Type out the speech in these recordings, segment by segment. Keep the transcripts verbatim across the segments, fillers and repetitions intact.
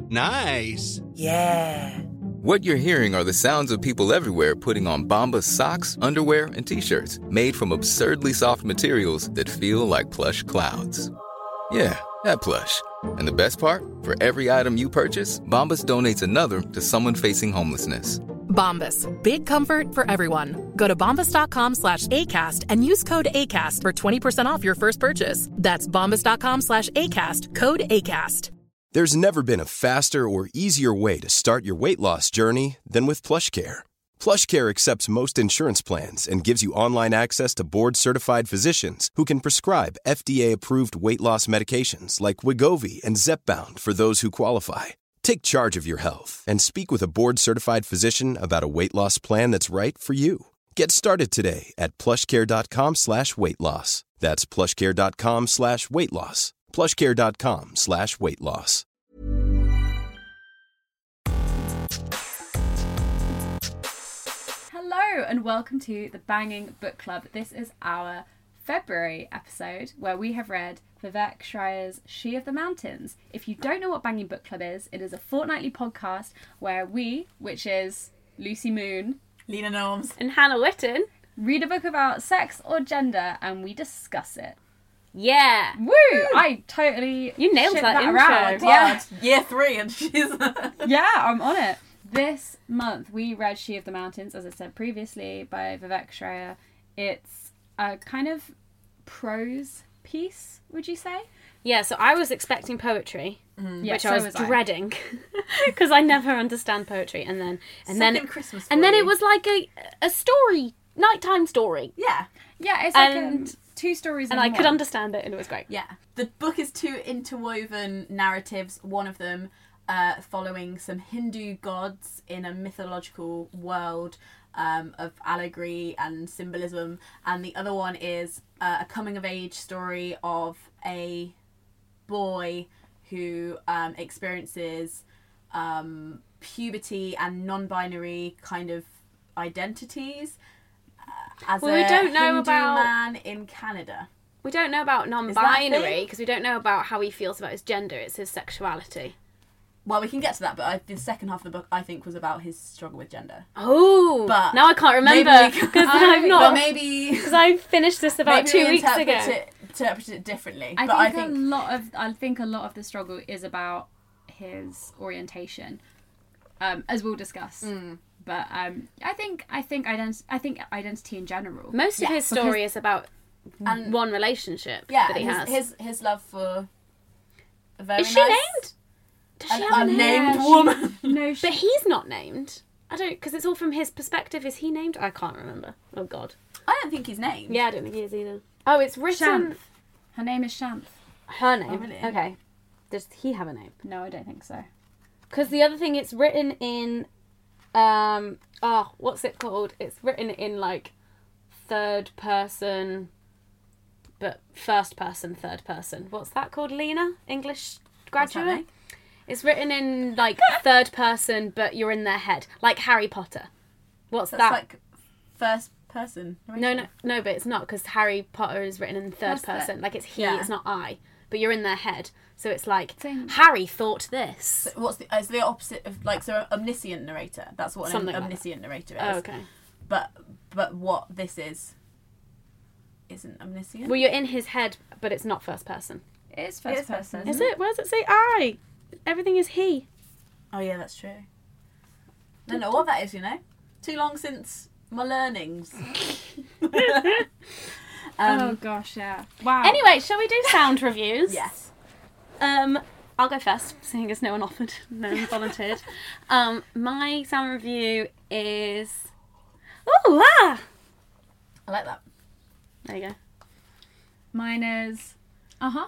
Nice. Yeah. What you're hearing are the sounds of people everywhere putting on Bombas socks, underwear, and T-shirts made from absurdly soft materials that feel like plush clouds. Yeah, that plush. And the best part? For every item you purchase, Bombas donates another to someone facing homelessness. Bombas. Big comfort for everyone. Go to bombas.com slash ACAST and use code ACAST for twenty percent off your first purchase. That's bombas.com slash ACAST. Code ACAST. There's never been a faster or easier way to start your weight loss journey than with PlushCare. PlushCare accepts most insurance plans and gives you online access to board-certified physicians who can prescribe F D A-approved weight loss medications like Wegovy and Zepbound for those who qualify. Take charge of your health and speak with a board-certified physician about a weight loss plan that's right for you. Get started today at plushcare.com slash weight loss. That's plushcare.com slash weight loss. plushcare.com slash weight loss. Hello and welcome to the Banging Book Club. This is our February episode where we have read Vivek Shrayar's She of the Mountains. If you don't know what Banging Book Club is, it is a fortnightly podcast where we, which is Lucy Moon, Lena Norms, and Hannah Witten, read a book about sex or gender and we discuss it. Yeah. Woo! I totally You nailed that, that intro. around. God, Yeah. year three and she's... Yeah, I'm on it. This month we read She of the Mountains, as I said previously, by Vivek Shrayar. It's a kind of prose piece, would you say? Yeah, so I was expecting poetry, Mm. Yeah, which so I was, was dreading because I never understand poetry, and then and then Second Christmas and then story. it was like a a story, nighttime story, Yeah, Yeah, it's like And- um, two stories and in I one. could understand it, and it was great. yeah. The book is two interwoven narratives, one of them uh, following some Hindu gods in a mythological world um, of allegory and symbolism, and the other one is uh, a coming-of-age story of a boy who um, experiences um, puberty and non-binary kind of identities uh, as Well, a we don't know Hindu about- man in Canada. We don't know about that a non-binary thing? because we don't know about how he feels about his gender. It's his sexuality. Well, we can get to that, but I, the second half of the book, I think, was about his struggle with gender. Oh, But now I can't remember maybe we can- because I- I've But not maybe, because I finished this about maybe two we weeks interpret ago. It, interpret it differently. I but think, I think a lot of I think a lot of the struggle is about his orientation, um, as we'll discuss. Mm. But um, I think I think ident- I think identity in general. Most of Yeah, his story is about And- one relationship yeah, that he his, has. his his love for a very Is she nice, named? Does she an have a name? unnamed Yeah, she- woman. No, she, But he's not named. I don't, because it's all from his perspective. Is he named? I can't remember. Oh God. I don't think he's named. Yeah, I don't think he is either. Oh, it's written. Shanth. Her name is Shanth. Her name. Oh, really? Okay. Does he have a name? No, I don't think so. Because the other thing, it's written in. Um. Oh, what's it called? It's written in like third person, but first person, third person. What's that called, Lena? English What's that graduate. mean? It's written in like third person, but you're in their head, like Harry Potter. What's That's that? like first person. No, no, no, but it's not because Harry Potter is written in third That's the- person. Like it's he, Yeah. it's not I. But you're in their head, so it's like Same. Harry thought this. What's the? It's the opposite of like so omniscient narrator. That's what an Something like omniscient narrator is. Oh, okay. But but what this is isn't omniscient. Well, you're in his head, but it's not first person. It is It first is first person. person. Is it? Where does it say I? Everything is he. Oh yeah, that's true. Don't know what that is, you know. Too long since my learnings. um, oh gosh, yeah. Wow. Anyway, shall we do sound reviews? yes. Um, I'll go first, seeing as no one offered, no one volunteered. um, my sound review is. Oh, ah! I like that. There you go. Mine is. Uh huh.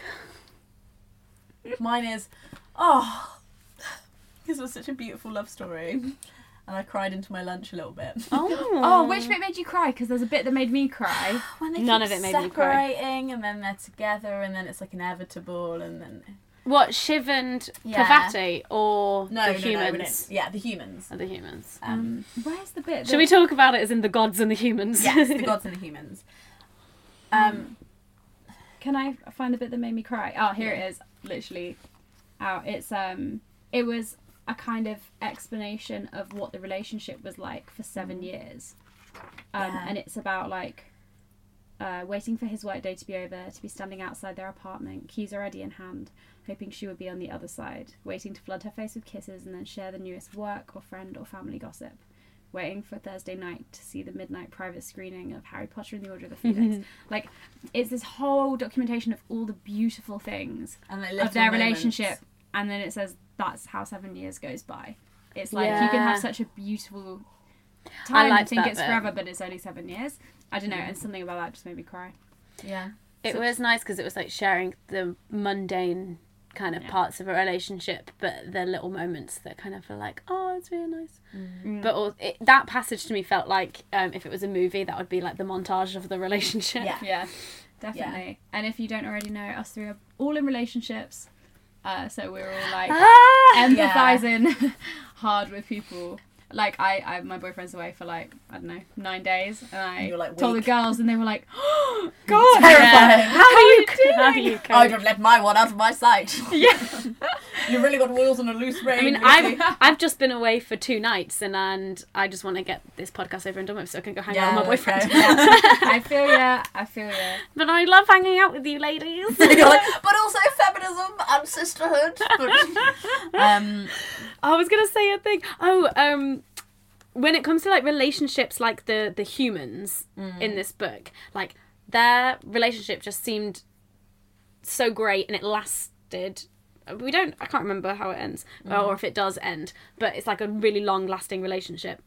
Mine is, oh, this was such a beautiful love story, and I cried into my lunch a little bit. Oh. Oh, which bit made you cry? Because there's a bit that made me cry. When they None keep of it made me cry. separating, and then they're together, and then it's like inevitable, and then What, Shiv and Yeah. Pavati, or no, the no, no, we humans? don't. Yeah, the humans. Or the humans. Um, Where's the bit? Should that- we talk about it as in the gods and the humans? yes, the gods and the humans. Um, Can I find the bit that made me cry? Oh, here it is. Literally, out. It's um, it was a kind of explanation of what the relationship was like for seven years. Um, Yeah. And it's about like uh, waiting for his workday to be over, to be standing outside their apartment, keys already in hand, hoping she would be on the other side, waiting to flood her face with kisses and then share the newest work or friend or family gossip, waiting for Thursday night to see the midnight private screening of Harry Potter and the Order of the Phoenix. Like, it's this whole documentation of all the beautiful things And like of little their moments. relationship, and then it says that's how seven years goes by. It's like you can Yeah. have such a beautiful time and liked think that it's bit. forever, but it's only seven years. I don't know, and something about that just made me cry. Yeah. It was nice because it was like sharing the mundane kind of Yeah. parts of a relationship, but the little moments that kind of are like, oh, it's really nice. Mm. But all, it, that passage to me felt like um, if it was a movie, that would be like the montage of the relationship. Yeah. Yeah, definitely. And if you don't already know, us three are all in relationships, uh, so we're all like Ah! empathizing hard with people. Like I, I, my boyfriend's away for like I don't know nine days, and I You're, like, told the weak. girls, and they were like, "Oh God, Terrifying. How do you how do you cope? I'd have left my one out of my sight. Yeah. You really got wheels on a loose rein. I mean, Lucy. I've I've just been away for two nights, and and I just want to get this podcast over and done with, so I can go hang out with my let's go. boyfriend. Yeah. I feel ya, I feel ya." But I love hanging out with you, ladies. You're like, but also feminism and sisterhood. But, um, I was gonna say a thing. Oh, um, when it comes to like relationships, like the the humans in this book, like their relationship just seemed so great, and it lasted. We don't. I can't remember how it ends, or if it does end, but it's like a really long-lasting relationship.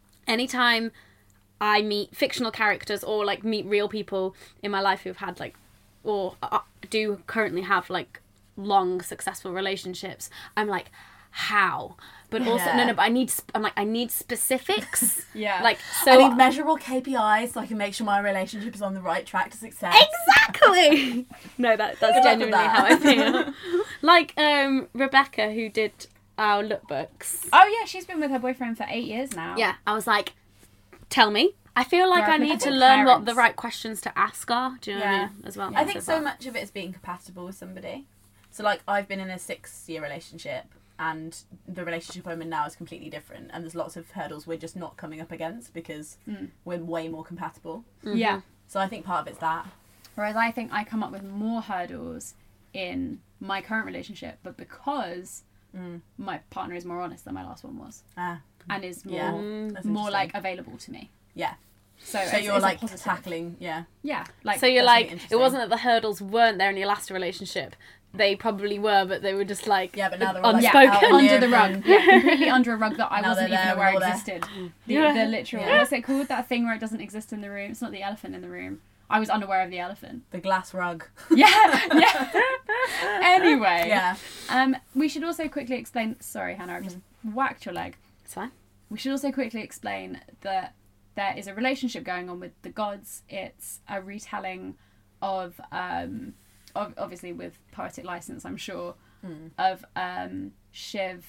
Anytime I meet fictional characters or like meet real people in my life who've had like, or uh, do currently have like long successful relationships, I'm like, how? But also Yeah. no, no. But I need. sp- I'm like, I need specifics. Yeah. Like so. I need measurable K P Is so I can make sure my relationship is on the right track to success. Exactly. No, that that's Good luck with genuinely that. how I feel. Like um, Rebecca, who did our lookbooks. Oh yeah, she's been with her boyfriend for eight years now. Yeah, I was like, tell me. I feel like Grow I up with need to different learn what parents. the right questions to ask are. Do you know what I Yeah. mean? As well. I think so far. much of it is being compatible with somebody. So like I've been in a six year relationship and the relationship I'm in now is completely different, and there's lots of hurdles we're just not coming up against because Mm. we're way more compatible. Yeah. So I think part of it's that. Whereas I think I come up with more hurdles in my current relationship, but because Mm. my partner is more honest than my last one was, Ah, and is more yeah. Mm. That's more interesting. like available to me. Yeah. So, So it's, you're it's a like positive. tackling, yeah. Yeah, like So you're that's really like, it interesting. wasn't that the hurdles weren't there in your last relationship. They probably were, but they were just like Yeah, but now they're all like unspoken. out in under the open. rug, yeah, completely under a rug that I Now wasn't they're even there, aware we're all there. existed. The, Yeah. the literal, Yeah. what's it called? That thing where it doesn't exist in the room. It's not the elephant in the room. I was unaware of the elephant. The glass rug. Yeah, yeah. Anyway, Yeah. Um, we should also quickly explain. Sorry, Hannah, I've just whacked your leg. It's fine. We should also quickly explain that there is a relationship going on with the gods. It's a retelling of, um, of obviously with poetic license, I'm sure, Mm. of um, Shiv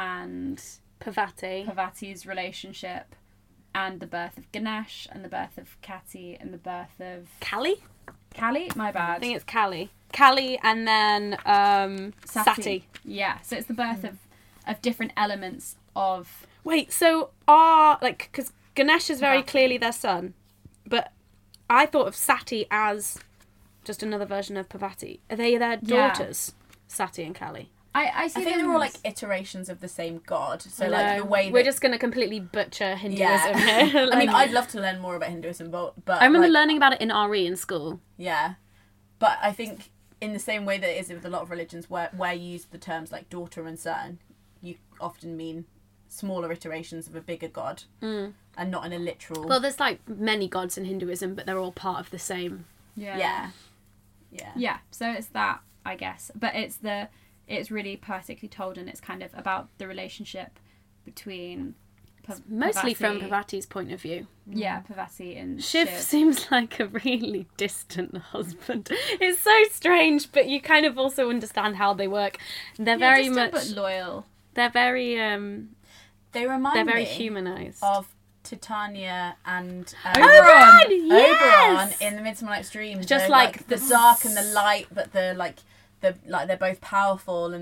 and Parvati. Parvati's relationship, and the birth of Ganesh, and the birth of Kati, and the birth of Kali? Kali. My I bad. think it's Kali. Kali and then um, Sati. Yeah, so it's the birth of of different elements of. Wait, so are, like, because Ganesh is very Parvati. clearly their son, but I thought of Sati as just another version of Parvati. Are they their Yeah. daughters, Sati and Kali? I, I see I think them they're all as- like iterations of the same god. So I like know. the way that We're just going to completely butcher Hinduism yeah. here. I mean, Like- I'd love to learn more about Hinduism, but but I remember like, learning about it in R E in school. Yeah, but I think in the same way that it is with a lot of religions, where where you use the terms like daughter and son, you often mean smaller iterations of a bigger god, Mm. and not in a literal. Well, there's like many gods in Hinduism, but they're all part of the same. yeah. yeah, yeah, Yeah, so it's that, I guess. But it's the it's really poetically told, and it's kind of about the relationship between Pa- Mostly from Parvati- Parvati's point of view. Yeah, Parvati and Shiv Shiv. seems like a really distant husband. It's so strange, but you kind of also understand how they work. They're Yeah, very distant much. but loyal. They're very. Um. They remind They're very me humanized. of Titania and um, Oberon! Yes! Oberon in the Midsummer Night's Dream. Just They're, like the the dark and the light, but the like the like they're both powerful, and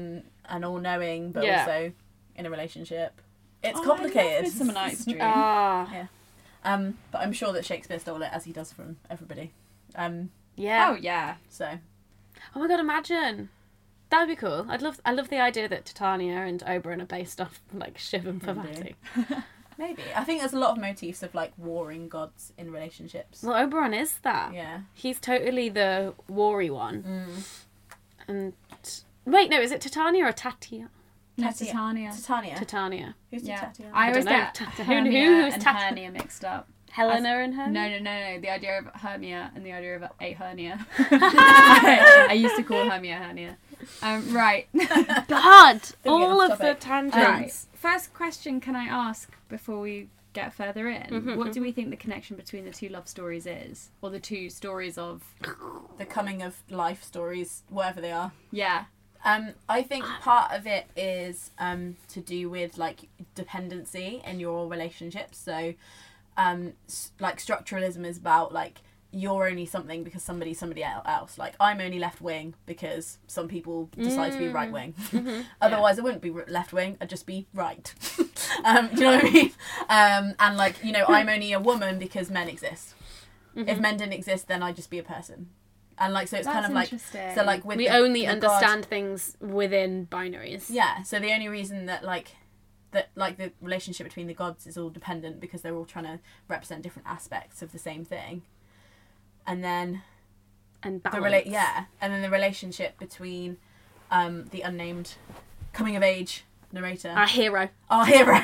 and all-knowing, but Yeah. also in a relationship. It's Oh, complicated. I love Midsummer Night's Dream. Ah, Yeah. Um, but I'm sure that Shakespeare stole it, as he does from everybody. Um, yeah. Oh yeah. so Oh my god, imagine. That would be cool. I'd love I love the idea that Titania and Oberon are based off like Shiv and Parvati. maybe. I think there's a lot of motifs of like warring gods in relationships. Well, Oberon is that. Yeah. He's totally the warry one. Mm. And wait, no, is it Titania or Tatia? No, Tatia- Titania. Titania. Titania. Who's Yeah. Titania? I always don't know. get Ta- who- Hermia who- who's and Ta- Hernia mixed up. Helena and her? No, no, no, no. The idea of Hermia and the idea of a hernia. I, I used to call Hermia hernia. Um, right. God! get All off of the topic. tangents. Right. First question can I ask before we get further in? Mhm, What do we think the connection between the two love stories is? Or the two stories of... The coming of life stories, whatever they are. Yeah. Um, I think part of it is um, to do with like dependency in your relationships. So, um, s- like structuralism is about like you're only something because somebody's somebody el- else. Like I'm only left wing because some people decide to be right wing. Otherwise, I wouldn't be left wing. I'd just be right. um, do you know what I mean? Um, and like you know, I'm only a woman because men exist. If men didn't exist, then I'd just be a person. And like so, it's kind That's of like interesting. so like with We the- only the God- understand things within binaries. Yeah, so the only reason that like that like the relationship between the gods is all dependent because they're all trying to represent different aspects of the same thing. And then And the balance. rela- yeah, and then the relationship between um the unnamed coming of age narrator, Our hero. our hero,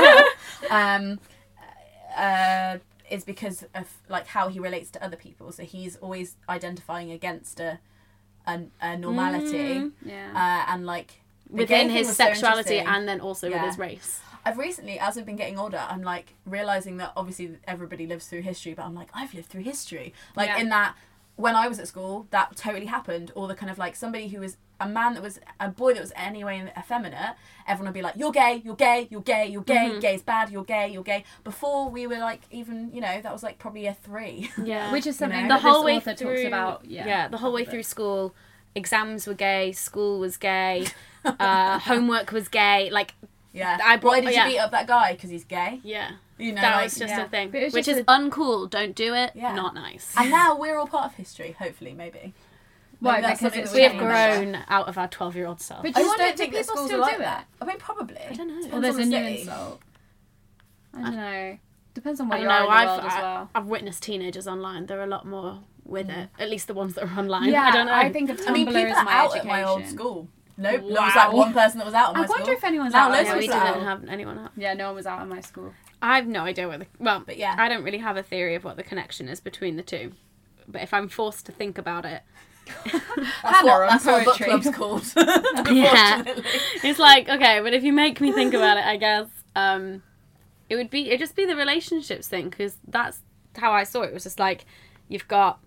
um uh is because of like how he relates to other people. So he's always identifying against a a, a normality. Mm. Yeah. Uh, and like the gay Within thing his was so sexuality interesting. and then also Yeah. with his race. I've recently, as I've been getting older, I'm like realizing that obviously everybody lives through history, but I'm like, I've lived through history. Like Yeah. in that, when I was at school, that totally happened. Or the kind of like somebody who was a man that was a boy that was anyway effeminate, everyone would be like, you're gay, you're gay, you're gay, you're gay, Mhm. gay's bad, you're gay, you're gay. Before we were like even, you know, that was like probably a three. Yeah. Which is something know? that the whole this way author through talks about. Yeah. yeah, the whole way through school, exams were gay, school was gay, uh, homework was gay. Like, Yeah. I brought- Why did yeah. you beat up that guy? Because he's gay. yeah, You know, that like, was just yeah. a thing, But it was which just is a- uncool. Don't do it. Yeah. Not nice. And now we're all part of history. Hopefully, maybe. Why? Maybe that's Because something it's that we have can remember. grown out of our twelve-year-old self. But I do you just wonder, don't do think that people schools still are like do that. it? I mean, probably. I don't know. Depends Well, there's on a the new city. insult. I don't know. Depends on where I you don't are know. in the I've world as I- well. I've witnessed teenagers online. They're a lot more with it. At least the ones that are online. Yeah, I don't know. I think of Tumblr I mean, people as are my out education. at my old school. Nope, there was Wow. like one person that was out at my I school. wonder if anyone's Now out. loads yeah, of we people didn't out. have anyone up. Yeah, no one was out at my school. I have no idea what the well, But yeah. I don't really have a theory of what the connection is between the two. But if I'm forced to think about it, That's Hannah what, on that's what book poetry. club's called. yeah, Unfortunately. it's like okay, but if you make me think about it, I guess um, it would be it just be the relationships thing because that's how I saw it. It was just like you've got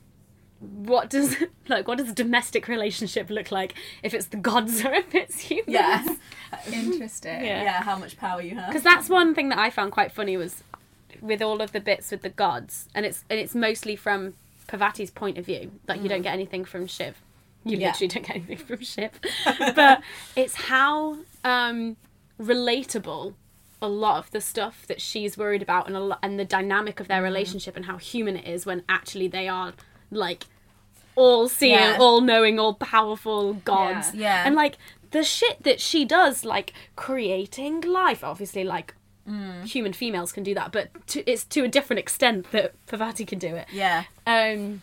what does like what does a domestic relationship look like if it's the gods or if it's humans? Yeah. Interesting. Yeah. Yeah, how much power you have. Because that's one thing that I found quite funny was with all of the bits with the gods, and it's and it's mostly from Parvati's point of view. Like you don't get anything from Shiv. You Yeah. literally don't get anything from Shiv. But it's how um, relatable a lot of the stuff that she's worried about, and a lot, and the dynamic of their relationship, and how human it is when actually they are like all seeing, Yeah. all knowing, all powerful gods. Yeah. Yeah. And like the shit that she does, like creating life, obviously, like human females can do that, but to, it's to a different extent that Parvati can do it. Yeah. Um,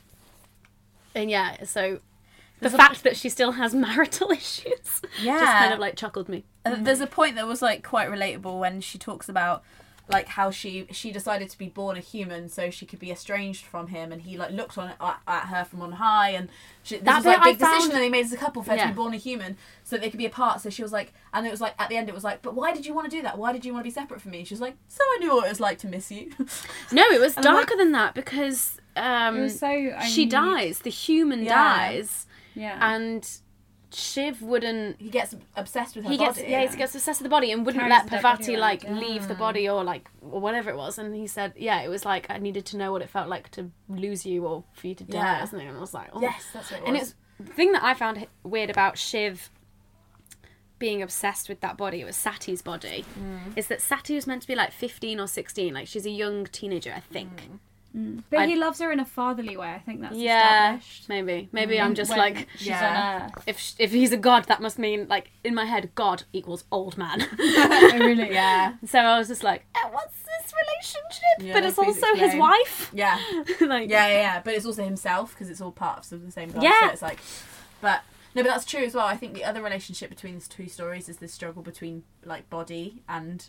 and yeah, so the There's a- fact that she still has marital issues Yeah. just kind of like chuckled me. Uh, there's a point that was like quite relatable when she talks about like how she she decided to be born a human so she could be estranged from him, and he like looked on at, at her from on high, and she, this That was like bit I big decision found- that they made as a couple for her Yeah. to be born a human so that they could be apart. So she was like, and it was like at the end it was like, but why did you want to do that? Why did you want to be separate from me? She was like, so I knew what it was like to miss you. No, it was And I'm like- darker than that because um, It was so. I she mean, dies, the human Yeah. dies, Yeah. and Shiv wouldn't. He gets obsessed with her He gets body. yeah, he gets obsessed with the body and wouldn't Carries let the dead Parvati body like around, yeah. leave the body or like or whatever it was. And he said, yeah, it was like I needed to know what it felt like to lose you or for you to die Yeah. or something. And I was like, oh. Yes, that's what it was. And it's the thing that I found h- weird about Shiv being obsessed with that body. It was Sati's body. Mm. Is that Sati was meant to be like fifteen or sixteen? Like she's a young teenager, I think. Mm. Mm. But I'd... he loves her in a fatherly way. I think that's yeah, established. Maybe, maybe mm. I'm just when like she's yeah. on Earth. If if he's a god, that must mean like in my head, God equals old man. Oh, really? Yeah. So I was just like, eh, what's this relationship? Yeah, but it's please also explain. his wife. Yeah. like Yeah, yeah, yeah. But it's also himself because it's all parts of the same god. Yeah. So it's like, but no, but that's true as well. I think the other relationship between these two stories is this struggle between like body and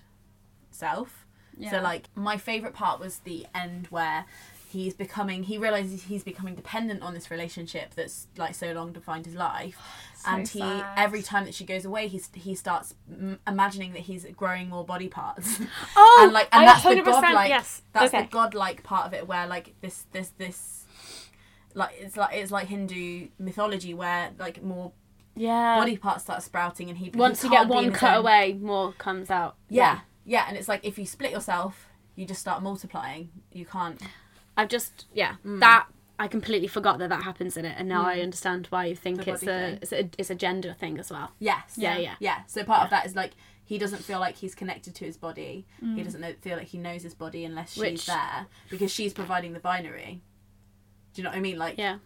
self. Yeah. So like my favourite part was the end where he's becoming, he realises he's becoming dependent on this relationship that's like so long defined his life. So and he, sad. every time that she goes away, he's, he starts m- imagining that he's growing more body parts. Oh, and like, and I that's the one hundred percent godlike, yes. that's okay. the godlike part of it where like this, this, this, like it's like it's like Hindu mythology where like more yeah. body parts start sprouting and he Once he you get can't be in one his cut own- away, more comes out. Yeah, yeah, and it's like if you split yourself, you just start multiplying. You can't. I've just yeah Mm. that I completely forgot that that happens in it, and now I understand why you think The it's body a, thing. it's a it's a gender thing as well. Yes. Yeah, yeah. Yeah. So part of that is like he doesn't feel like he's connected to his body. Mm. He doesn't know, feel like he knows his body unless she's Which- there because she's providing the binary. Do you know what I mean? Like Yeah.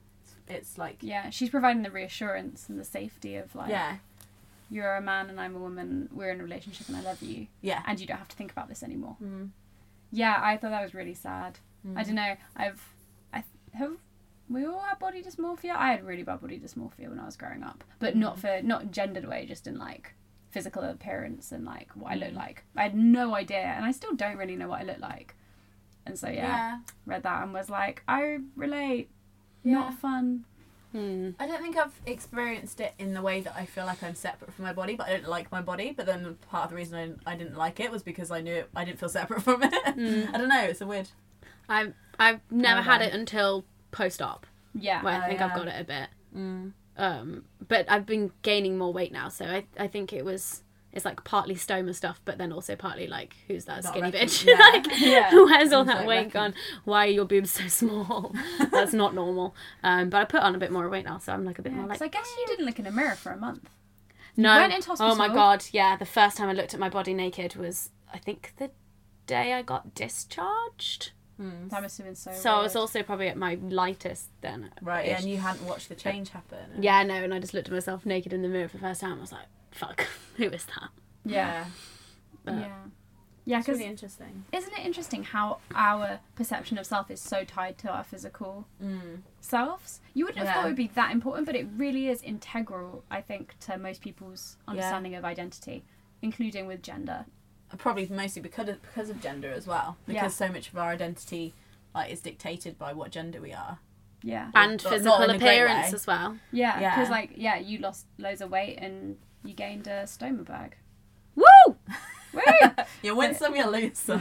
it's like Yeah, she's providing the reassurance and the safety of like, yeah, you're a man and I'm a woman, we're in a relationship and I love you, yeah. and you don't have to think about this anymore. Mm. Yeah, I thought that was really sad. Mm. I don't know, I've, I have, we all had body dysmorphia? I had really bad body dysmorphia when I was growing up, but not for, not gendered way, just in like physical appearance and like what I look like. I had no idea, and I still don't really know what I look like. And so yeah, Yeah. read that and was like, I relate. Yeah. Not fun. Hmm. I don't think I've experienced it in the way that I feel like I'm separate from my body, but I don't like my body. But then part of the reason I didn't, I didn't like it was because I knew it, I didn't feel separate from it. Mm. I don't know. It's a weird. I've I've never Oh, had wow. it until post op, Yeah. where I Oh, think yeah. I've got it a bit. Mm. Um, but I've been gaining more weight now, so I I think it was. It's like partly stoma stuff, but then also partly like, who's that Not skinny reckon- bitch? yeah. like, Yeah. where's all Who's that like weight reckon- gone? Why are your boobs so small? That's not normal. Um, but I put on a bit more weight now, so I'm like a bit Yeah, more like. 'cause I guess you didn't look in a mirror for a month. No. went into Oh my hospital. god, yeah. The first time I looked at my body naked was, I think, the day I got discharged. Mm. That must have been so. So I was weird. also probably at my lightest then. Right, yeah, and you hadn't watched the change happen. Yeah, no, and I just looked at myself naked in the mirror for the first time. I was like, fuck, who is that? Yeah. But- Yeah. Yeah, It's because really interesting. isn't it interesting how our perception of self is so tied to our physical Mm. selves? You wouldn't have Yeah. thought it would be that important, but it really is integral, I think, to most people's understanding of identity, including with gender. Probably mostly because of, because of gender as well. Because Yeah. so much of our identity like is dictated by what gender we are. Yeah. And But physical not in a great appearance way. as well. Yeah, Yeah. because, like, yeah, you lost loads of weight and you gained a stoma bag. Woo! Woo! You win some, you lose some.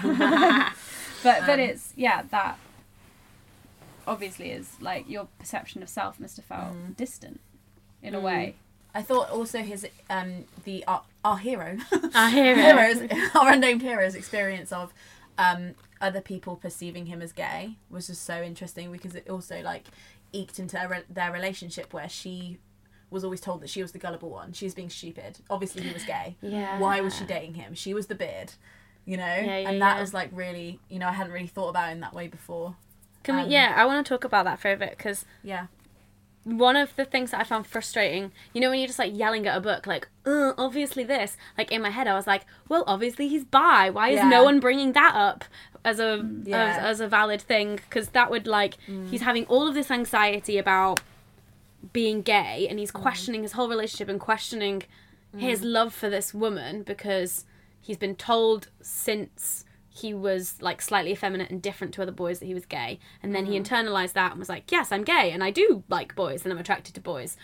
But but Um, it's yeah that obviously is like your perception of self must have felt Mm. distant in a Mm. way. I thought also his um the our, our hero, Our hero. heroes, our unnamed hero's experience of um other people perceiving him as gay was just so interesting because it also like eked into their, re- their relationship where she was always told that she was the gullible one. She was being stupid. Obviously he was gay. Yeah. Why was she dating him? She was the beard, you know. Yeah, yeah, and that yeah. was like really, you know, I hadn't really thought about it in that way before. Can we, Um, yeah, I want to talk about that for a bit because Yeah. one of the things that I found frustrating, you know, when you're just like yelling at a book, like, uh, obviously this, like in my head, I was like, well, obviously he's bi. Why is Yeah. no one bringing that up as a Yeah. as, as a valid thing? Because that would like, he's having all of this anxiety about being gay, and he's questioning his whole relationship and questioning his love for this woman because he's been told since he was like slightly effeminate and different to other boys that he was gay, and then he internalized that and was like, yes, I'm gay and I do like boys and I'm attracted to boys.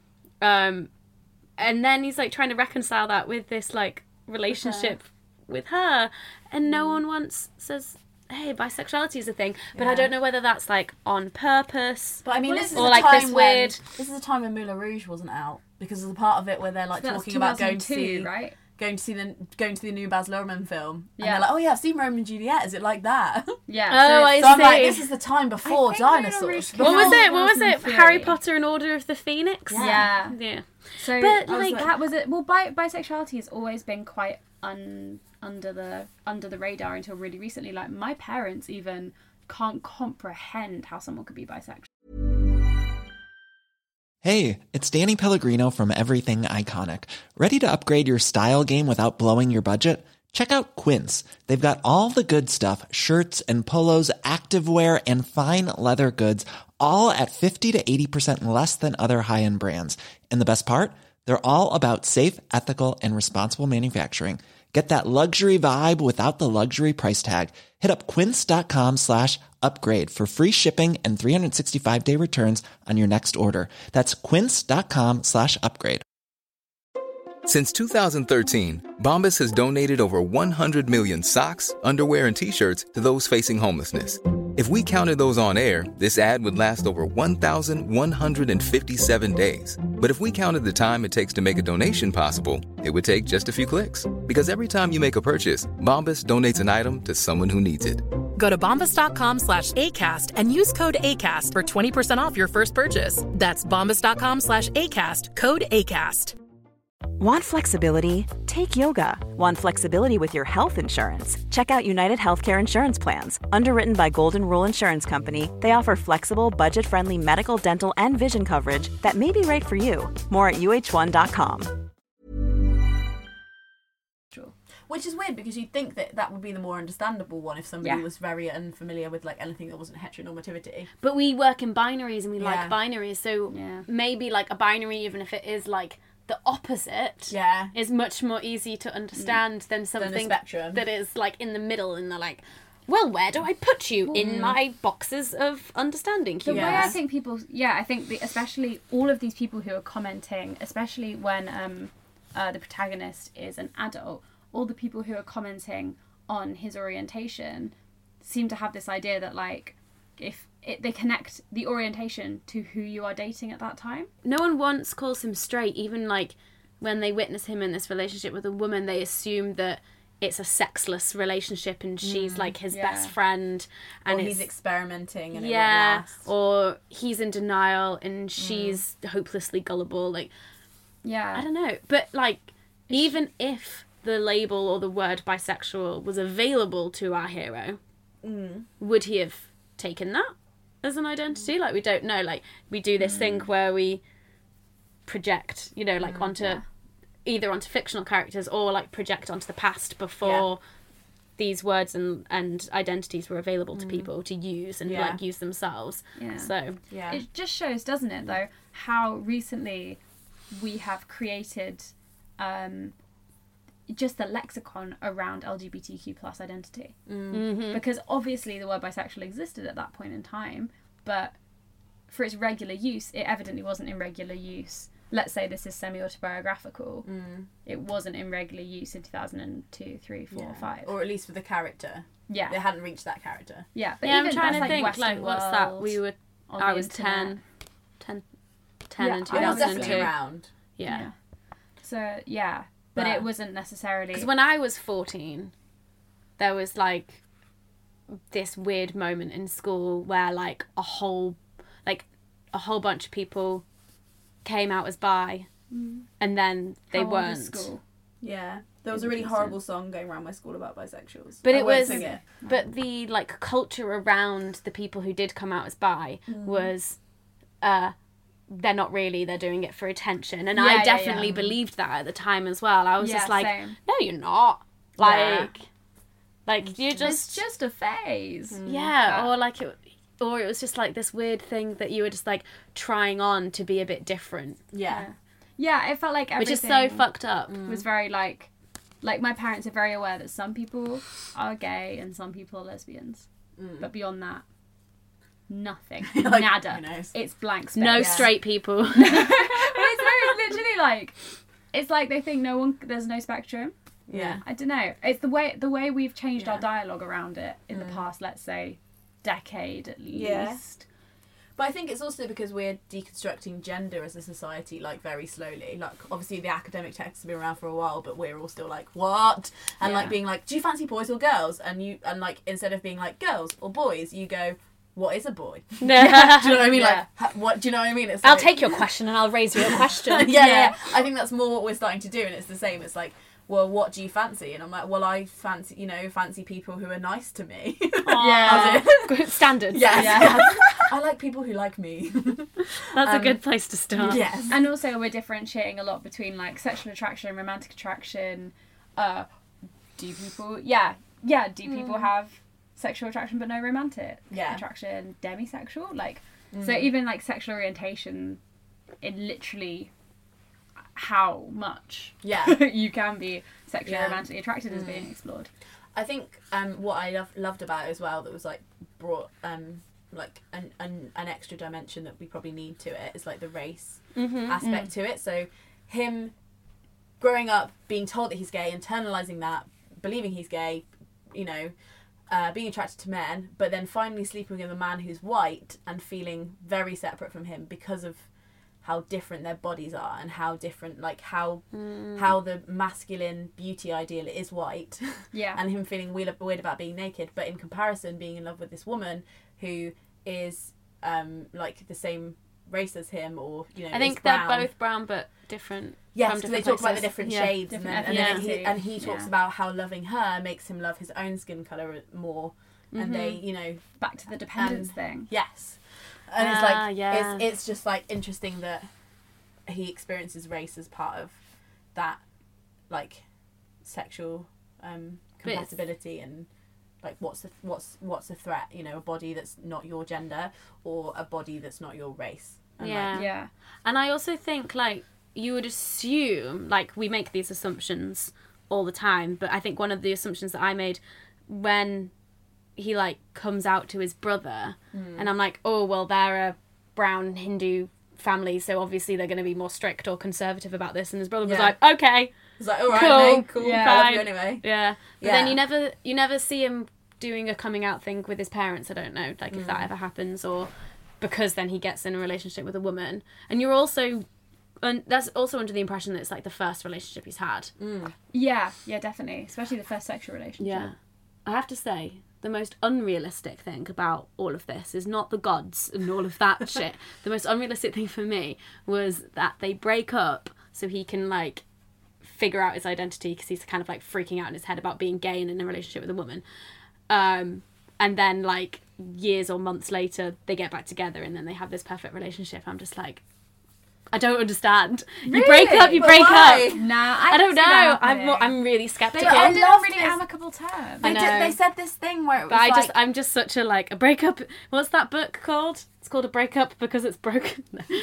Um, and then he's like trying to reconcile that with this like relationship with her, and no one once says, hey, bisexuality is a thing. But I Yeah. don't know whether that's like on purpose. But I mean, Well, this is or a like time this when, weird- this is a time when Moulin Rouge wasn't out because there's a part of it where they're like That's talking about going to two thousand two, see. right? going to see the going to the new Baz Luhrmann film, and Yeah. they're like, "Oh yeah, I've seen Romeo and Juliet. Is it like that?" Yeah. Oh, so I it's- So I'm like, see. this is the time before I think Moulin dinosaurs. Rouge Before- What was it? What was Thousand it? three. Harry Potter and Order of the Phoenix? Yeah. Yeah. So But, I was like- that was it. Well, bi- bisexuality has always been quite un under the under the radar until really recently. Like my parents even can't comprehend how someone could be bisexual. Hey, it's Danny Pellegrino from Everything Iconic. Ready to upgrade your style game without blowing your budget? Check out Quince. They've got all the good stuff, shirts and polos, activewear, and fine leather goods, all at fifty to eighty percent less than other high-end brands. And the best part? They're all about safe, ethical, and responsible manufacturing. Get that luxury vibe without the luxury price tag. Hit up quince.com slash upgrade for free shipping and three sixty-five day returns on your next order. That's quince.com slash upgrade. Since two thousand thirteen, Bombas has donated over one hundred million socks, underwear, and T-shirts to those facing homelessness. If we counted those on air, this ad would last over one thousand one hundred fifty-seven days. But if we counted the time it takes to make a donation possible, it would take just a few clicks. Because every time you make a purchase, Bombas donates an item to someone who needs it. Go to bombas.com slash ACAST and use code ACAST for twenty percent off your first purchase. That's bombas.com slash ACAST, code ACAST. Want flexibility? Take yoga. Want flexibility with your health insurance? Check out United Healthcare Insurance Plans. Underwritten by Golden Rule Insurance Company, they offer flexible, budget-friendly medical, dental, and vision coverage that may be right for you. More at U H one dot com. Which is weird because you'd think that that would be the more understandable one if somebody Yeah. was very unfamiliar with like anything that wasn't heteronormativity. But we work in binaries and we Yeah. like binaries, so Yeah. maybe like a binary, even if it is like the opposite, Yeah. is much more easy to understand than something spectrum. that is like in the middle and they're like, well, where do I put you in my boxes of understanding? The way Yeah. I think people, yeah, I think the, especially all of these people who are commenting, especially when um, uh, the protagonist is an adult, all the people who are commenting on his orientation seem to have this idea that like, if it, they connect the orientation to who you are dating at that time. No one once calls him straight, even like when they witness him in this relationship with a woman, they assume that it's a sexless relationship and she's like his yeah. best friend and Or it's, he's experimenting and yeah, it won't last. or he's in denial and she's hopelessly gullible. Like, Yeah. I don't know, but like even if the label or the word bisexual was available to our hero, would he have taken that as an identity? Like, we don't know. Like, we do this thing where we project, you know, like onto yeah. either onto fictional characters or like project onto the past before these words and, and identities were available to people to use and Yeah. like use themselves. Yeah. So Yeah. It just shows, doesn't it, though, how recently we have created um, just the lexicon around L G B T Q plus identity. Mm-hmm. Because obviously the word bisexual existed at that point in time, but for its regular use, it evidently wasn't in regular use. Let's say this is semi-autobiographical. It wasn't in regular use in two thousand two, three, four, Yeah. five. Or at least for the character. Yeah. They hadn't reached that character. Yeah, but yeah, even I'm trying that's to like think Western like what's that? World We were on I the was internet. ten, ten, ten Yeah, in I two It was thousand definitely two. around. Yeah. Yeah. So yeah, but But- it wasn't necessarily. Because when I was fourteen, there was like this weird moment in school where like a whole, like a whole bunch of people came out as bi, and then they How old weren't. was school? Yeah. There was a really horrible song going around my school about bisexuals. But I it won't was, sing it. but the like culture around the people who did come out as bi was, uh, they're not really, they're doing it for attention, and Yeah, I yeah, definitely yeah. believed that at the time as well. I was Yeah, just like, same. no, you're not. Like, like you It's just, just a phase. yeah, Uh, or like it, or it was just like this weird thing that you were just like trying on to be a bit different, Yeah. Yeah, it felt like which everything is so fucked up. was very like, like my parents are very aware that some people are gay and some people are lesbians, but beyond that, nothing, Like, nada. who knows? It's blank space. No Yeah. straight people. But it's, it's literally like, it's like they think no one, there's no spectrum. Yeah. I don't know. It's the way the way we've changed our Yeah. dialogue around it in the past, let's say, decade at least. Yeah. But I think it's also because we're deconstructing gender as a society, like, very slowly. Like, obviously the academic texts have been around for a while, but we're all still like, what? And Yeah. like being like, do you fancy boys or girls? And you and like instead of being like girls or boys, you go, what is a boy? do you know what I mean? Yeah. Like, ha- what do you know what I mean? It's I'll like, take your question and I'll raise you a question. yeah, yeah. I think that's more what we're starting to do, and it's the same. It's like, well, what do you fancy? And I'm like, well, I fancy, you know, fancy people who are nice to me. Yeah. Good standards. Yes. Yeah. I like people who like me. That's a Um, good place to start. Yes. And also we're differentiating a lot between like sexual attraction, romantic attraction. Uh, do people? Yeah, yeah. Do people have sexual attraction but no romantic Yeah. attraction? Demisexual, like so even like sexual orientation, in literally how much Yeah. you can be sexually Yeah. romantically attracted is being explored. I think um, what I love, loved about it as well that was like brought um, like an, an an extra dimension that we probably need to it is like the race Mm-hmm. aspect to it. So him growing up being told that he's gay, internalizing that, believing he's gay, you know, uh, being attracted to men, but then finally sleeping with a man who's white and feeling very separate from him because of how different their bodies are and how different, like how how the masculine beauty ideal is white. Yeah. And him feeling weird, weird about being naked, but in comparison being in love with this woman who is um like the same race as him, or you know, I think is they're brown. both brown but different. Yes, from because they different talk about the places. different Yeah. shades, and then, Different and, then he, ethnicity. and he talks Yeah. about how loving her makes him love his own skin colour more, and they, you know, Back to the dependence Um, thing. yes, and it's Ah, like yeah. it's it's just like interesting that he experiences race as part of that, like, sexual um, But it's- compatibility and. Like what's the what's what's a threat? You know, a body that's not your gender or a body that's not your race. And Yeah. Like, Yeah. And I also think, like, you would assume, like, we make these assumptions all the time, but I think one of the assumptions that I made when he, like, comes out to his brother, and I'm like, oh, well, they're a brown Hindu family, so obviously they're going to be more strict or conservative about this, and his brother was Yeah. like, okay, it's like all right, Cool. mate, cool, Yeah. I love you Fine. anyway. yeah. But Yeah. then you never, you never see him doing a coming out thing with his parents. I don't know, like, if that ever happens, or because then he gets in a relationship with a woman, and you're also, and that's also under the impression that it's like the first relationship he's had. Yeah. Yeah. Definitely. Especially the first sexual relationship. Yeah. I have to say, the most unrealistic thing about all of this is not the gods and all of that shit. The most unrealistic thing for me was that they break up so he can, like, figure out his identity, because he's kind of, like, freaking out in his head about being gay and in a relationship with a woman. Um, and then, like, years or months later, they get back together and then they have this perfect relationship. I'm just like, I don't understand. You break up, you But break why? up. Nah, I, I don't can see that know. I'm, happening. I'm really They skeptical. I ended on love really this. amicable terms. They, I did, know. they said this thing where it was But I like, just, I'm just such a, like, a breakup. What's that book called? It's called A Breakup Because It's Broken.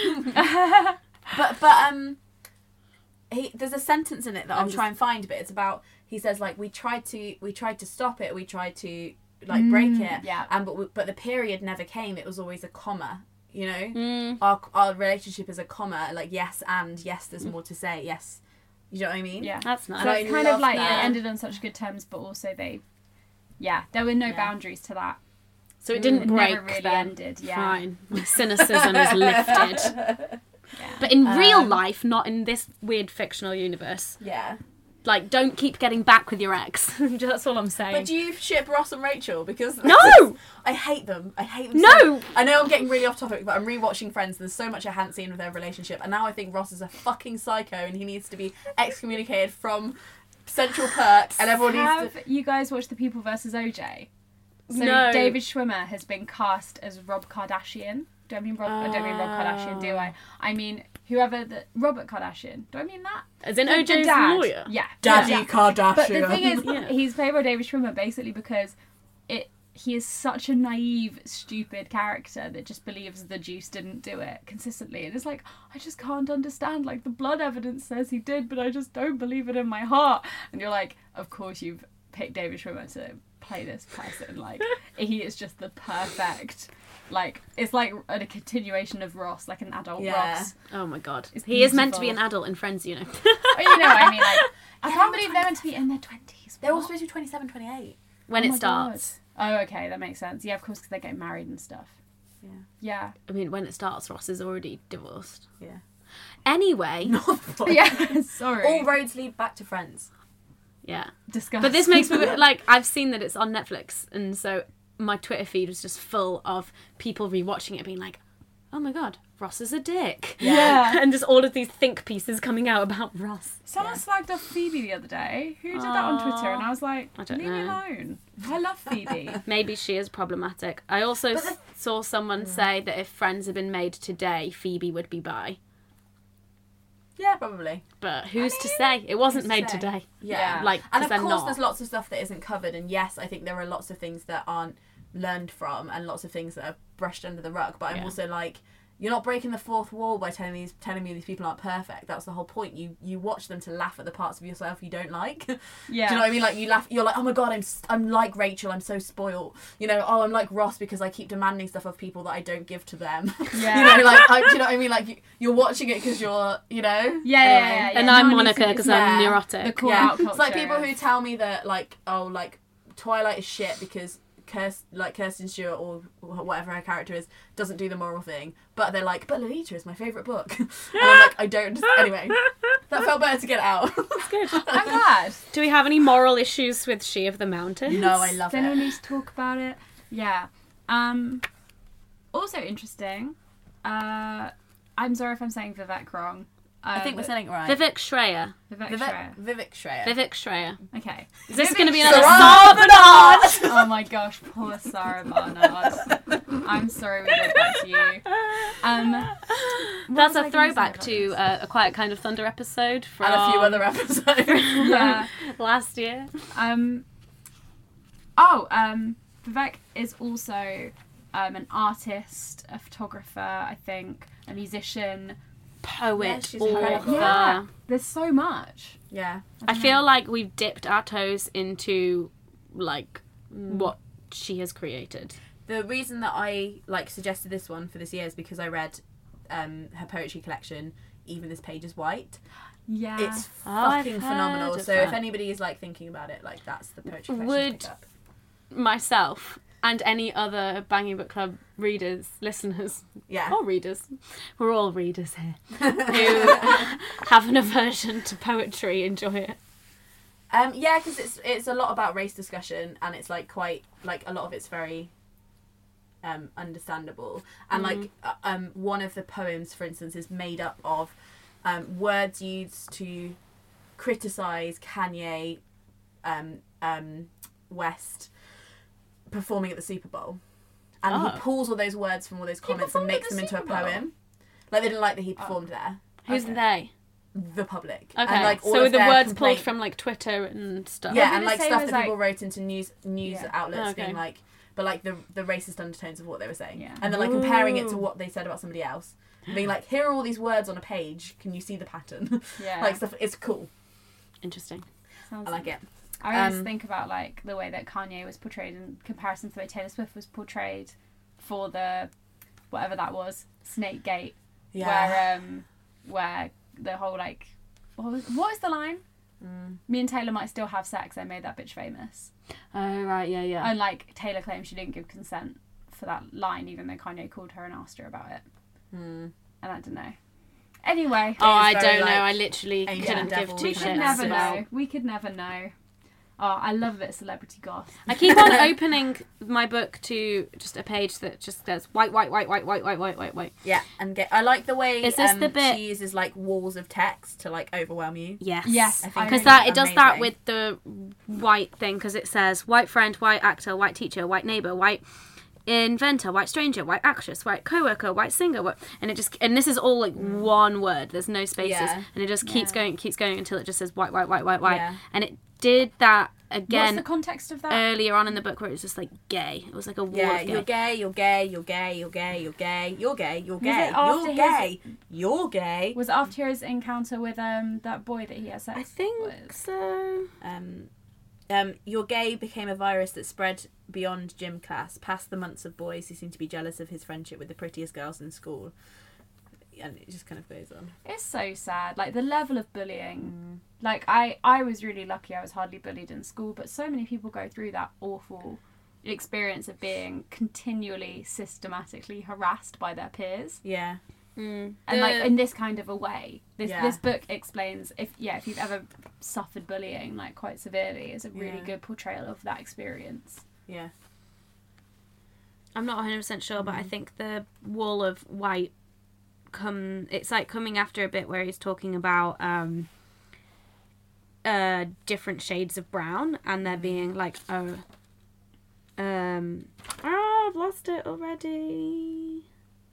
but but um, he there's a sentence in it that I'll I'm try and find, but it's about, he says, like, we tried to we tried to stop it, we tried to, like, break it, yeah. and but we, but the period never came. It was always a comma, you know. Mm. Our our relationship is a comma, like, yes and yes, there's more to say, yes, you know what I mean? Yeah. That's nice. So I it's kind of love like that. they ended on such good terms, but also they, yeah, there were no Yeah. boundaries to that. So it didn't It break never really then. ended, yeah. Fine. My cynicism is lifted. But in real life, not in this weird fictional universe. Yeah. Like, don't keep getting back with your ex. That's all I'm saying. But do you ship Ross and Rachel? Because No! I hate them. I hate them. No! So, I know I'm getting really off topic, but I'm rewatching Friends. There's so much I hadn't seen of their relationship, and now I think Ross is a fucking psycho, and he needs to be excommunicated from Central Perk, and everyone needs Have to. you guys watched The People versus O J? So No. David Schwimmer has been cast as Rob Kardashian. Do I mean Rob? I don't mean Rob Kardashian, do I? I mean whoever the Robert Kardashian. Do I mean that? As in The- the O J's dad. lawyer? Yeah, Daddy yeah. Kardashian. But the thing is, Yeah. he's played by David Schwimmer basically because it he is such a naive, stupid character that just believes the juice didn't do it consistently. And it's like, I just can't understand. Like, the blood evidence says he did, but I just don't believe it in my heart. And you're like, of course you've picked David Schwimmer to play this person. Like, he is just the perfect, like, it's like a continuation of Ross, like an adult Yeah. Ross. Oh my god. It's He is meant to be beautiful. an adult in Friends, you know. But you know, I mean, like, I can't believe they're meant to be in their twenties. They're all supposed to be twenty-seven, twenty-eight. when Oh it my starts. God. Oh, okay, that makes sense. Yeah, of course, because they're getting married and stuff. Yeah. Yeah. I mean, when it starts, Ross is already divorced. Yeah. Anyway. Yeah, sorry. All roads lead back to Friends. Yeah. Disgusting. But this makes me, like, I've seen that it's on Netflix, and so my Twitter feed was just full of people rewatching it being like, oh my god, Ross is a dick. Yeah. And just all of these think pieces coming out about Ross. Someone slagged off Phoebe the other day. Who did that on Twitter? And I was like, I don't leave me know. alone. I love Phoebe. Maybe she is problematic. I also s- saw someone say that if Friends had been made today, Phoebe would be bi. Yeah, probably. But who's to say? It wasn't who's to made say? today. Yeah. Like, and 'cause of they're course not. there's lots of stuff that isn't covered, and yes, I think there are lots of things that aren't learned from and lots of things that are brushed under the rug, but I'm Yeah. also like, you're not breaking the fourth wall by telling these telling me these people aren't perfect. That's the whole point. You you watch them to laugh at the parts of yourself you don't like. Yeah. Do you know what I mean? Like, you laugh, you're like, oh my god, I'm s- I'm like Rachel, I'm so spoiled. You know, oh, I'm like Ross because I keep demanding stuff of people that I don't give to them. Yeah. You know, like, I, do you know what I mean? Like, you, you're watching it because you're, you know. Yeah, yeah, yeah, yeah. And No I'm one needs Monica to- because yeah. I'm neurotic. The call Yeah, out it's like culture people who is- tell me that, like, oh, like, Twilight is shit because Kirst, like Kirsten Stewart or whatever her character is doesn't do the moral thing, but they're like, but Lolita is my favourite book. And I'm like, I don't. Just, anyway, that felt better to get out. That's good. I'm glad. Do we have any moral issues with She of the Mountains? No, I love Then it. we need to talk about it. Yeah. Um. Also interesting. Uh, I'm sorry if I'm saying Vivek wrong. Uh, I think we're but- saying it right. Vivek Shreya. Vivek, Vivek, Shreya. Vivek Shreya. Vivek Shreya. Okay. Is this Vivek going to be Shreya. another Sarah Sarah Oh my gosh, poor Sarah Barnard. I'm sorry we did that to you. Um, what That's was I a gonna throwback say to uh, a Quiet Kind of Thunder episode from and a few other episodes. about this? Yeah. last year. Um. Oh, um, Vivek is also um, an artist, a photographer, I think, a musician. Poet, Yeah, she's author. incredible. Yeah. There's so much. Yeah. I feel like we've dipped our toes into, like, what she has created. The reason that I like suggested this one for this year is because I read um, her poetry collection, Even This Page is White. Yeah. It's Oh, I've fucking heard phenomenal. of So if that. anybody is like thinking about it, like that's the poetry collection Would- to pick up. Myself and any other Banging Book Club readers, listeners, Yeah. or readers, we're all readers here, who have an aversion to poetry, enjoy it. Um, yeah, because it's it's a lot about race discussion, and it's like quite like a lot of it's very um, understandable. And like uh, um, one of the poems, for instance, is made up of um, words used to criticize Kanye um, um, West performing at the Super Bowl, and Oh. he pulls all those words from all those comments and performed at makes the them into a Super Bowl? poem. Like they didn't like that he performed there. Who's Okay. they? The public. Okay, And, like, all so of the their words complaint- pulled from, like, Twitter and stuff. Yeah, It'd be and the like same stuff as, that people like- wrote into news news Yeah. outlets Okay. being like, but like the the racist undertones of what they were saying, Yeah. and then like comparing it to Ooh. what they said about somebody else, and being like, here are all these words on a page. Can you see the pattern? Yeah. like stuff. It's cool. Interesting. Sounds I like it. I always Um, think about like the way that Kanye was portrayed in comparison to the way Taylor Swift was portrayed for the whatever that was, Snake Gate, Yeah. where um where the whole like what, was, what is the line? Mm. Me and Taylor might still have sex. I made that bitch famous. Oh, right, yeah, yeah. And like Taylor claims she didn't give consent for that line, even though Kanye called her and asked her about it. Mm. And I don't know. Anyway, oh, I It's don't very, know. like, I literally angel couldn't and give devil two we kind could of shits never about. know. We could never know. Oh, I love it, celebrity goth. I keep on opening my book to just a page that just says white, white, white, white, white, white, white, white, white. Yeah, and get. I like the way Is this um, the bit- she uses like walls of text to like overwhelm you. Yes. Yes, I think I Because agree. that it does that Amazing. with the white thing, because it says white friend, white actor, white teacher, white neighbor, white inventor, white stranger, white actress, white co-worker, white singer, white, and it just and this is all like one word. There's no spaces, Yeah. and it just keeps Yeah. going, keeps going until it just says white, white, white, white, white, Yeah. and it did that What's again the context of that? earlier on in the book where it was just like gay. It was like a wall Yeah, of gay. you're gay, you're gay, you're gay, you're gay, you're gay, you're gay, you're it gay, after you're his- gay, you're gay. Was it after his encounter with um that boy that he had sex I think with? so. Um, um, your gay became a virus that spread beyond gym class, past the months of boys who seemed to be jealous of his friendship with the prettiest girls in school. And it just kind of goes on. It's so sad. Like the level of bullying. Like I, I was really lucky. I was hardly bullied in school, but so many people go through that awful, experience of being continually systematically harassed by their peers. Yeah. Mm. And The- like in this kind of a way. This Yeah. this book explains if yeah, if you've ever suffered bullying like quite severely, it's a really Yeah. good portrayal of that experience. Yeah. I'm not one hundred percent sure, but I think the wall of white come it's like coming after a bit where he's talking about um uh different shades of brown, and there being like oh um oh I've lost it already.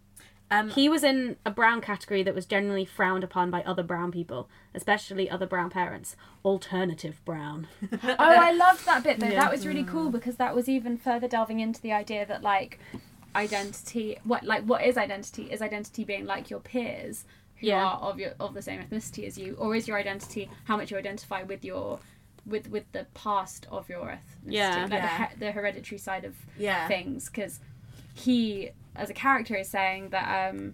Um, He was in a brown category that was generally frowned upon by other brown people, especially other brown parents. Alternative brown. Oh, I loved that bit though. Yeah. That was really cool because that was even further delving into the idea that like identity, what like what is identity? Is identity being like your peers who Yeah. are of your of the same ethnicity as you, or is your identity how much you identify with your with with the past of your ethnicity, Yeah. like Yeah. The, he- the hereditary side of Yeah. things? Because he, as a character, is saying that um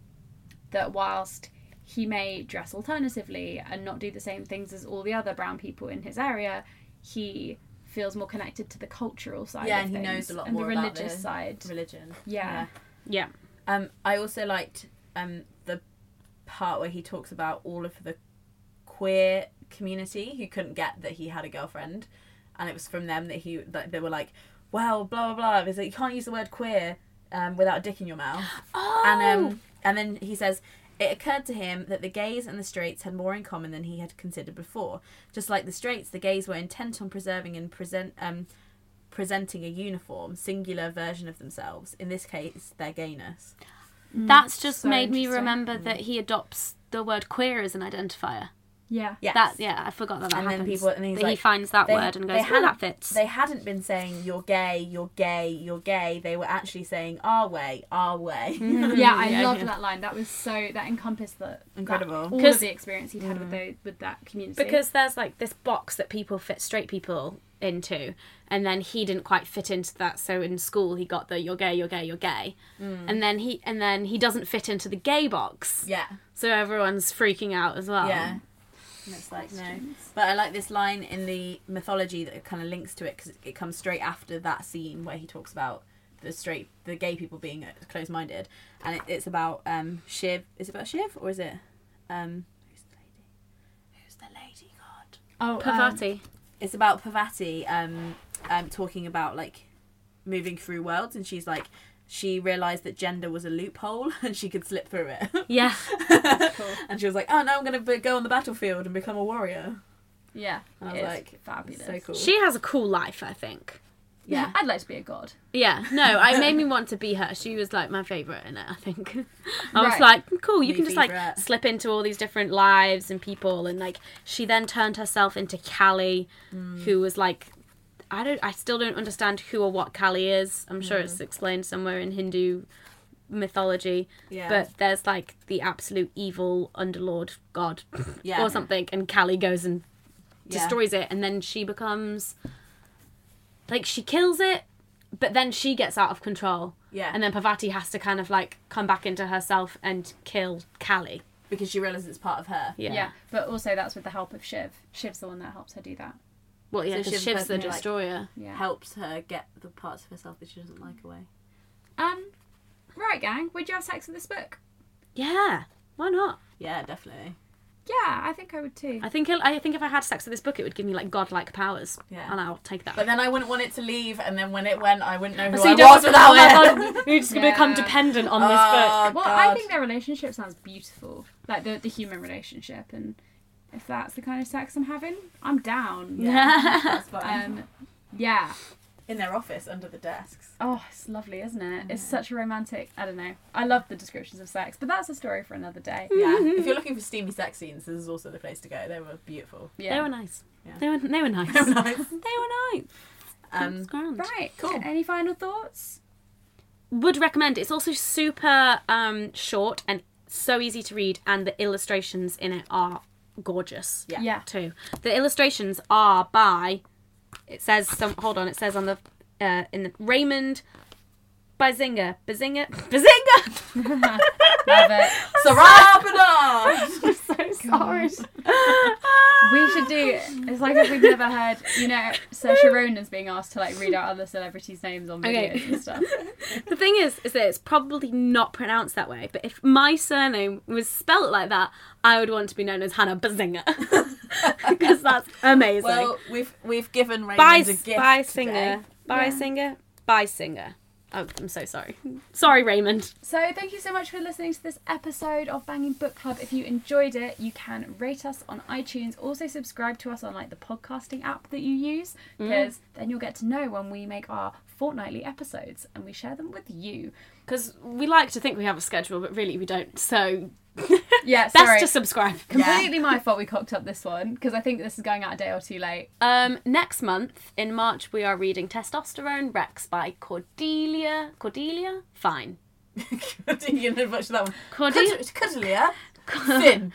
that whilst he may dress alternatively and not do the same things as all the other brown people in his area, he feels more connected to the cultural side Yeah, of and he things knows a lot and more the about religious the side. religion. Yeah. Yeah. Um, I also liked um the part where he talks about all of the queer community who couldn't get that he had a girlfriend, and it was from them that he that they were like, well, blah blah blah. It's like you can't use the word queer um without a dick in your mouth. Oh. And um and then he says it occurred to him that the gays and the straights had more in common than he had considered before. Just like the straights, the gays were intent on preserving and present um presenting a uniform, singular version of themselves. In this case, their gayness. That's just so made me interesting. remember that he adopts the word queer as an identifier. Yeah. Yes. That yeah, I forgot that that And then happens. people- and he's that he like, finds that they- word and they goes, "Oh, hadn't- that fits." They hadn't been saying you're gay, you're gay, you're gay. They were actually saying our way, our way. Yeah, I Yeah, loved yeah. that line. That was so that encompassed the Incredible. that- all 'Cause- of the experience he'd had with those, with that community. Because there's like this box that people fit straight people into, and then he didn't quite fit into that, so in school he got the you're gay, you're gay, you're gay. And then he and then he doesn't fit into the gay box. Yeah. So everyone's freaking out as well. Yeah. And it's like, no. But I like this line in the mythology that kind of links to it, because it comes straight after that scene where he talks about the straight, the gay people being closed-minded. And it, it's about um, Shiv. Is it about Shiv? Or is it... Um, who's the lady? Who's the lady, God? oh, um, Parvati. It's about Parvati um, um, talking about, like, moving through worlds. And she's like... She realised that gender was a loophole and she could slip through it. Yeah. And she was like, oh, now I'm going to go on the battlefield and become a warrior. yeah, And I was it's like, fabulous. So cool. She has a cool life, I think. Yeah. I'd like to be a god. Yeah, no, I made me want to be her. She was like my favourite in it, I think. I was Right. like, cool, you Me can just like favourite. slip into all these different lives and people, and like she then turned herself into Kali, Mm. who was like, I don't, I still don't understand who or what Kali is. I'm sure Mm. it's explained somewhere in Hindu mythology, Yeah. but there's like the absolute evil underlord god Yeah. or something, and Kali goes and Yeah. destroys it, and then she becomes like she kills it, but then she gets out of control. Yeah. And then Parvati has to kind of like come back into herself and kill Kali. Because she realises it's part of her. Yeah. Yeah, but also that's with the help of Shiv. Shiv's the one that helps her do that. Well, yeah, So because Shiv's Shiv's the person who, like, destroyer. Yeah. Helps her get the parts of herself that she doesn't like away. Um, right, gang. Would you have sex with this book? Yeah. Why not? Yeah, definitely. Yeah, I think I would too. I think it, I think if I had sex with this book, it would give me like godlike powers. Yeah. And I'll take that. But then I wouldn't want it to leave, and then when it went, I wouldn't know who So I you don't- was without oh my it. God, you just Yeah. become dependent on this Oh, book. Well, I God. think their relationship sounds beautiful, like the the human relationship, and if that's the kind of sex I'm having, I'm down. Yeah, that's fine. Um, yeah. In their office, under the desks. Oh, it's lovely, isn't it? It's such a romantic. I don't know. I love the descriptions of sex, but that's a story for another day. Yeah. If you're looking for steamy sex scenes, this is also the place to go. They were beautiful. Yeah. They were nice. Yeah. They were they were nice. They were nice. They were nice. Um, It's grand. Right. Cool. Any final thoughts? Would recommend. It's also super um, short and so easy to read, and the illustrations in it are gorgeous. Yeah. Yeah. Too. The illustrations are by. It says some. Hold on. It says on the uh, in the Raymond Bazinga. Bazinga. Bazinga. Love it. Sarah Bernard. I'm so sorry. We should do. It's like if we've never heard. You know, Saoirse Ronan's being asked to like read out other celebrities' names on videos Okay. and stuff. The thing is, is that it's probably not pronounced that way. But if my surname was spelt like that, I would want to be known as Hannah Bazinga because that's amazing. Well, we've we've given Raymond Bye, a gift bye today. singer, bye singer, bye singer. Oh, I'm so sorry. Sorry, Raymond. So thank you so much for listening to this episode of Banging Book Club. If you enjoyed it, you can rate us on iTunes. Also subscribe to us on like the podcasting app that you use, because then you'll get to know when we make our fortnightly episodes and we share them with you. Because we like to think we have a schedule, but really we don't. So Yeah, best sorry. to subscribe. Completely my fault we cocked up this one, because I think this is going out a day or two late. Um, next month in March we are reading Testosterone Rex by Cordelia. Cordelia? Fine. You know much of that one. Cordelia. Cordelia. Finn.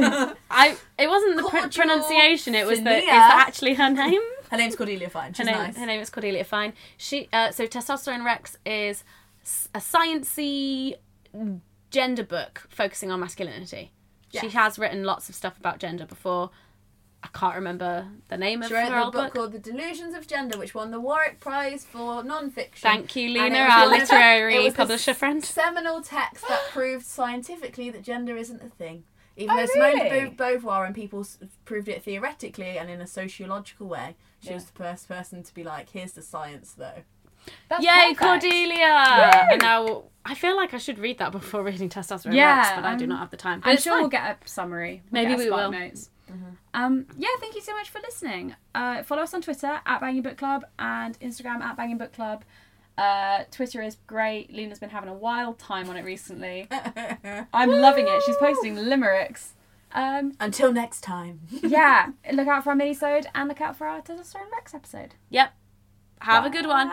I. It wasn't the pr- Cordial pronunciation. It was the. Is Finia. that actually her name? Her name's Cordelia Fine. She's Her name, nice. her name is Cordelia Fine. She, uh, so Testosterone Rex is s- a sciencey gender book focusing on masculinity. She Yes. has written lots of stuff about gender before. I can't remember the name of She wrote her a old book, book. called The Delusions of Gender, which won the Warwick Prize for non-fiction. Thank you, And Lena, it was our one of- literary it was the publisher friend. seminal text that proved scientifically that gender isn't a thing. Even Oh, though Simone really? de Beau- Beauvoir and people s- proved it theoretically and in a sociological way. She Yeah. was the first person to be like, here's the science, though. That's Yay, perfect. Cordelia! And now I feel like I should read that before reading Testosterone Yeah, Rex, but I do um, not have the time. But I'm it's sure fine. we'll get a summary. We'll Maybe get a we Spark will. Notes. Um, yeah, thank you so much for listening. Uh, follow us on Twitter at Banging Book Club and Instagram at Banging Book Club. Uh, Twitter is great. Lena's been having a wild time on it recently. I'm loving it. She's posting limericks. Um, Until next time. yeah, look out for our mini-sode and look out for our Testosterone Rex episode. Yep. Have a good one.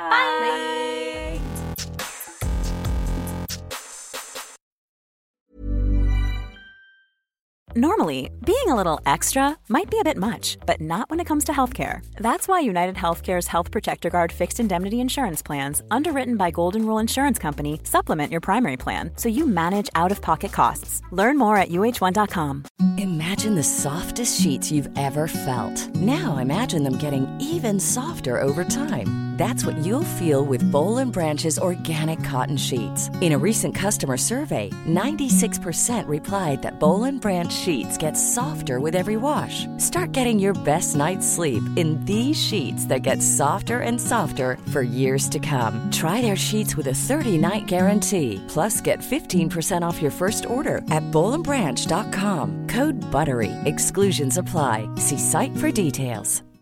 Bye. Normally, being a little extra might be a bit much, but not when it comes to healthcare. That's why United Healthcare's Health Protector Guard fixed indemnity insurance plans, underwritten by Golden Rule Insurance Company, supplement your primary plan so you manage out-of-pocket costs. Learn more at U H one dot com. Imagine the softest sheets you've ever felt. Now imagine them getting even softer over time. That's what you'll feel with Bowl and Branch's organic cotton sheets. In a recent customer survey, ninety-six percent replied that Bowl and Branch sheets get softer with every wash. Start getting your best night's sleep in these sheets that get softer and softer for years to come. Try their sheets with a thirty-night guarantee. Plus, get fifteen percent off your first order at bowl and branch dot com. Code BUTTERY. Exclusions apply. See site for details.